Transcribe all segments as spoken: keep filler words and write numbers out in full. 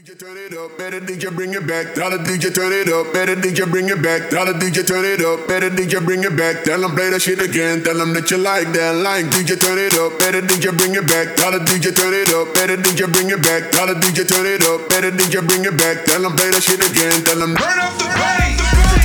D J turn it up, better D J bring it back. Tell the D J turn it up, better D J bring it back. Tell the D J turn it up, better D J bring it back. Tell them play that shit again, tell them that you like that line. D J turn it up, better D J bring it back. Tell the D J turn it up, better D J bring it back. Tell the D J turn it up, better D J bring it back. Tell them play that shit again, tell them turn up the bass.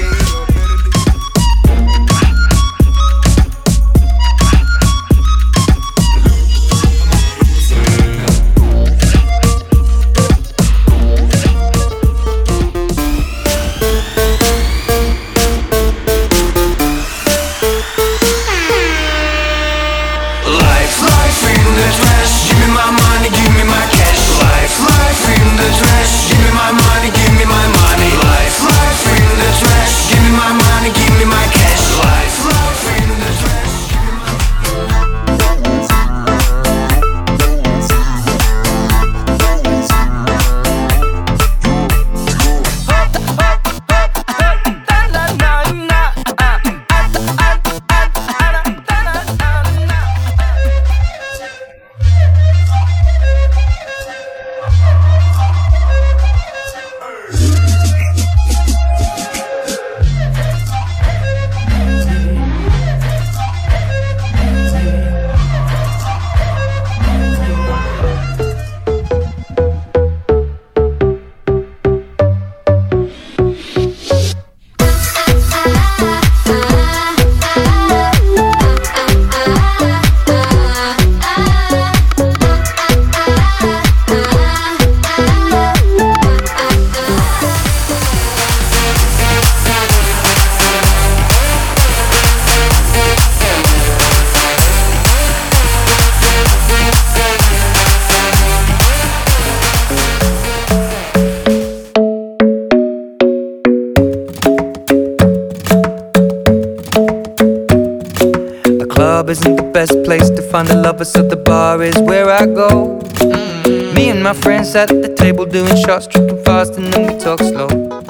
Club isn't the best place to find a lover, so the bar is where I go. Mm-hmm. Me and my friends sat at the table doing shots, tripping fast, and then we talk slow.